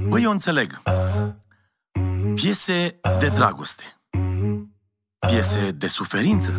Băi, eu înțeleg. Piese de dragoste, piese de suferință,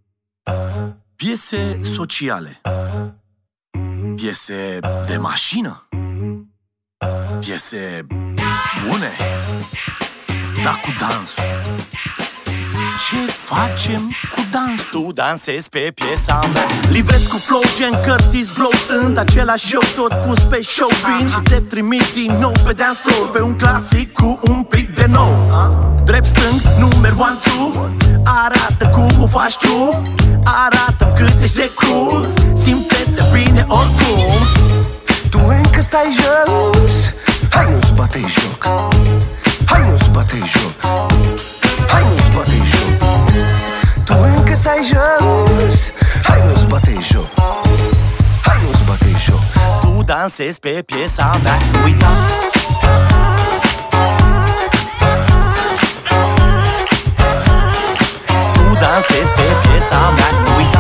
piese sociale, piese de mașină, piese bune, dar cu dansul. Ce facem cu dansul? Tu dansezi pe piesa mea, livrez cu flow gen Curtis Blow. Sunt același show, tot pus pe show. Vin și te trimit din nou pe dance floor, pe un clasic cu un pic de nou. Drept stâng, number 1-2. Arată cum o faci tu, arată cât ești de cool. Simte-te bine oricum. Tu încă stai jos, hai nu-ți bate joc, hai nu-ți bate joc, hai nu-ți bate joc. Tu încă stai jos, hai nu-ți bate joc, hai nu-ți bate joc. Tu dansezi pe piesa mea, uita. Tu dansezi pe piesa mea, uita.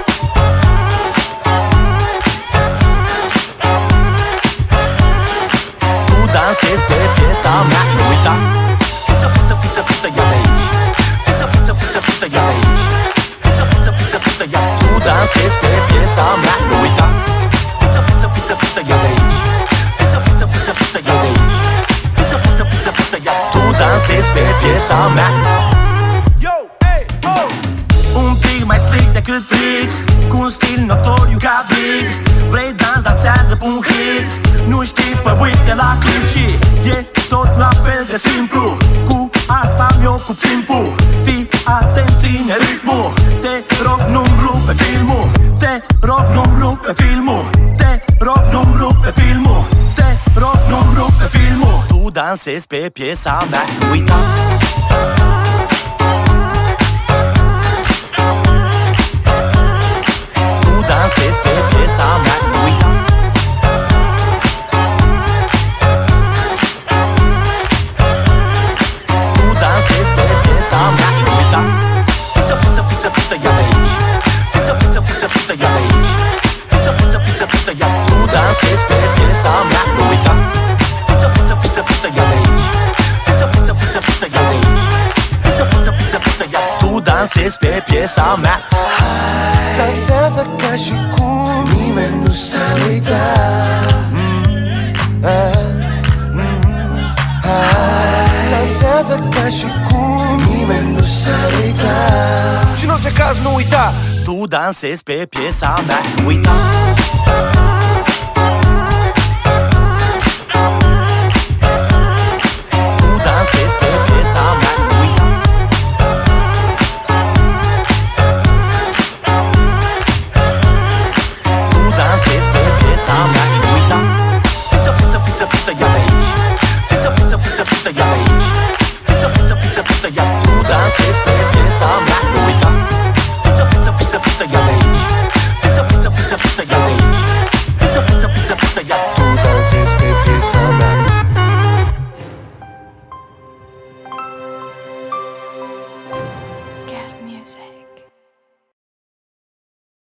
Tu dansezi pe piesa mea, uita. Pizza, pizza, pizza, pizza, ia de aici. Pizza, pizza, pizza, pizza, ia de aici. Pizza, pizza, pizza, pizza, ia. Tu dansezi pe piesa mea, uita. Pizza, pizza, pizza, pizza, ia de aici. Pizza, pizza, pizza, pizza, ia de aici. Pizza, pizza, pizza, pizza, ia. Tu dansezi pe piesa mea. Yo, hey, oh! Un pic mai strict decât Rick, cu un stil notoriu ca Big. Vrei dans, dansează pe un hit. Nu știi, păi uite la clip și e tot la fel de simplu. Cu asta mi ocup timpul. Fii atent, ține ritmul. Te rog, nu-mi rupe filmul. Te rog, nu-mi rupe filmul. Te rog, nu-mi rupe filmul. Te rog, nu-mi rupe filmul. Tu dansezi pe piesa mea, uita. Tu dansezi pe piesa mea, uita. Tu dansezi pe piesa mea, uita. Pizza, pizza, pizza, pizza, ia de aici. Pizza, pizza, pizza, pizza, ia de aici. Pizza, pizza, pizza, pizza, ia. Tu dansezi pe piesa mea, uita. Pizza, pizza, pizza, pizza, ia de aici. Pizza, pizza, pizza, pizza, ia de aici. Pizza, pizza, pizza, pizza, ia. Tu dansezi pe piesa mea. Dansează ca și cum nimeni nu s-ar uita. Dansează ca și cum nimeni nu s-ar uita. Și în orice caz nu uita. Tu dansezi pe piesa mea, uita.